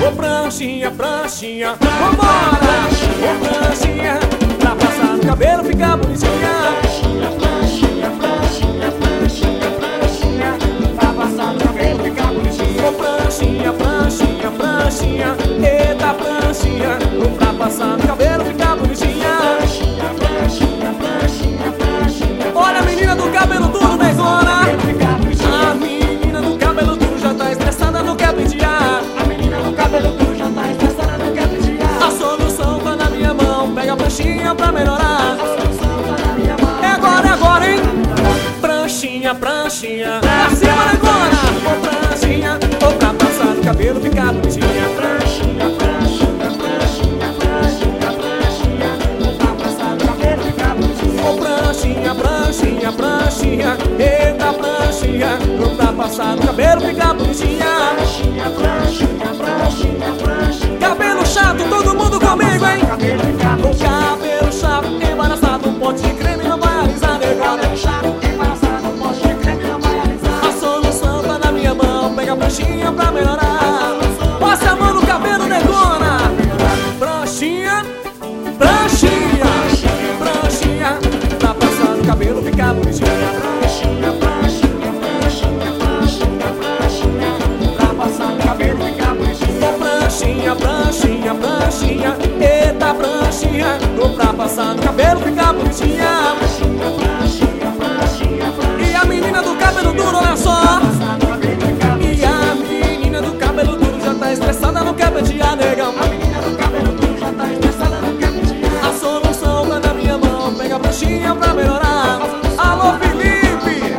Ô pranchinha, pranchinha, vambora! Ô pranchinha, pra passar no cabelo ficar bonitinha. Pranchinha, pranchinha, pranchinha, pranchinha, pra passar no cabelo ficar bonitinha. Ô pranchinha, pranchinha, pranchinha, eita pranchinha, pra passar no cabelo ficar bonitinha. Pranchinha, pranchinha, pranchinha, pranchinha. Olha a menina do cabelo duro, negona. Ficar bonitinha. A menina do cabelo duro já tá estressada, não quer pentear. A menina do cabelo duro já tá estressada, não quer pentear. A solução tá na minha mão, pega a pranchinha pra melhorar. A solução tá na minha mão. É agora, hein? Pranchinha, pranchinha, pra cima, negona. Ô pranchinha, ou pra passar no cabelo ficar bonitinha. Pranchinha, pranchinha, pranchinha, pranchinha, pranchinha, pra passar no cabelo ficar bonitinha. Ô pranchinha, pranchinha, pranchinha, eita pranchinha, ou pra passar no cabelo ficar bonitinha. Pranchinha, pranchinha, pranchinha, pranchinha. Cabelo chato, todo mundo comigo, hein? Cabelo ficar O bonitinho. cabelo chato, embaraçado, um pote de creme não vai alisar, negona. Cabelo chato, embaraçado, um pote de creme não vai alisar. A solução tá na minha mão, pega a pranchinha pra melhorar. Passa a mão no cabelo, negona. Pranchinha, pranchinha, pranchinha, pra passar no cabelo ficar bonitinha. Pranchinha, pranchinha, pranchinha, pranchinha, pranchinha, pra passar no cabelo ficar bonitinho. Ô pranchinha, pranchinha, pranchinha, eita pranchinha, pra passar no cabelo ficar bonitinha. Pranchinha, pranchinha, pranchinha, pranchinha, E a menina do cabelo duro, olha só. passar no cabelo ficar bonitinho. E a menina do cabelo duro já tá estressada, não quer pentear, negão. A menina do cabelo duro já tá estressada, não quer pentear. A solução tá na minha mão, pega a pranchinha pra melhorar. Alô Felipe,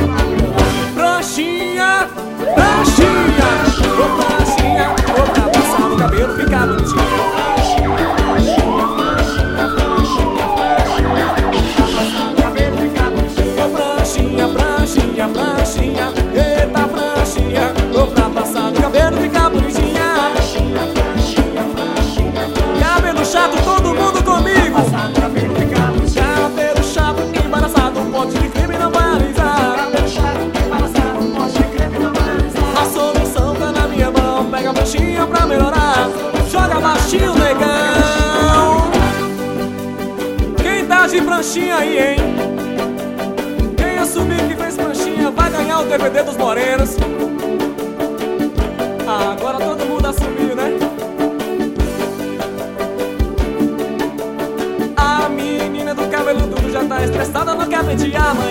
pranchinha, pranchinha, ô pranchinha, ô pra passar no cabelo ficar bonitinho. Ô pranchinha, pranchinha, pranchinha, eita pranchinha, ô pra passar no cabelo ficar bonitinha. Cabelo chato, todo mundo comigo. Cabelo chato, embaraçado, um pote de creme não vai alisar. A solução tá na minha mão, pega a pranchinha pra melhorar. Joga baixinho, negão. Quem tá de pranchinha aí, hein? Quem assumir que fez pranchinha vai ganhar o DVD dos morenos. Ah, agora todo mundo assumiu, né? A menina do cabelo duro já tá estressada, não quer pentear, mãe.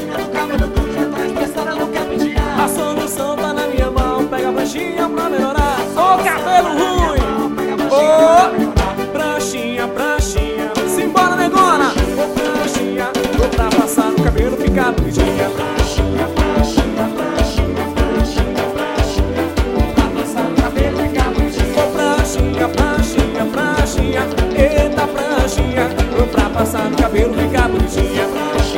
A solução tá na minha mão, pega a pranchinha pra melhorar. Ô cabelo ruim! Ô pranchinha, pranchinha, simbora, negona! Ô pranchinha, ô pra passar no cabelo ficar bonitinha. Ô pranchinha, pranchinha, pranchinha, eita pranchinha, ô pra passar no cabelo ficar bonitinha.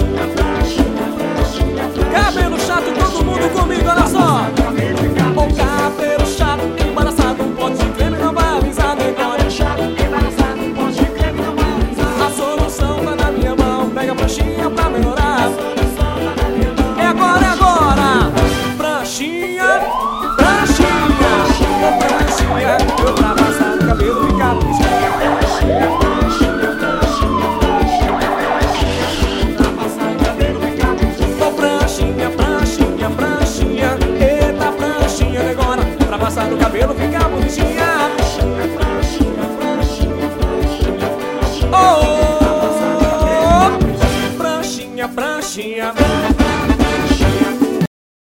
Cabelo chato, todo mundo comigo, olha só. O cabelo chato, embaraçado, um pote de creme não vai alisar, negona. A solução tá na minha mão, pega a pranchinha pra melhorar. É agora, é agora. Pranchinha, pranchinha, ô pranchinha, eu pra passar no cabelo ficar bonitinha. Ô pranchinha, pranchinha, pranchinha, eita pranchinha, negona, pra passar no cabelo ficar bonitinha. Ô pranchinha, pranchinha,